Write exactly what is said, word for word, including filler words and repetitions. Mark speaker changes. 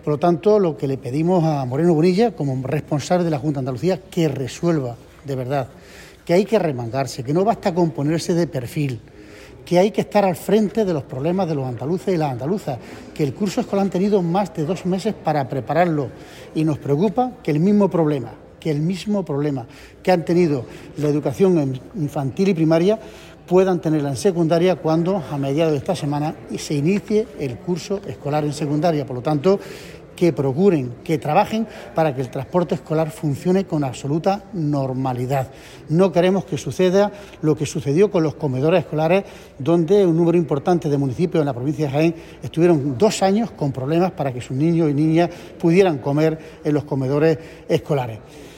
Speaker 1: Por lo tanto, lo que le pedimos a Moreno Bonilla, como responsable de la Junta de Andalucía, que resuelva de verdad, que hay que remangarse, que no basta con ponerse de perfil, que hay que estar al frente de los problemas de los andaluces y las andaluzas, que el curso escolar han tenido más de dos meses para prepararlo y nos preocupa que el mismo problema, que el mismo problema que han tenido la educación infantil y primaria puedan tenerla en secundaria cuando a mediados de esta semana se inicie el curso escolar en secundaria. Por lo tanto, que procuren, que trabajen para que el transporte escolar funcione con absoluta normalidad. No queremos que suceda lo que sucedió con los comedores escolares, donde un número importante de municipios en la provincia de Jaén estuvieron dos años con problemas para que sus niños y niñas pudieran comer en los comedores escolares.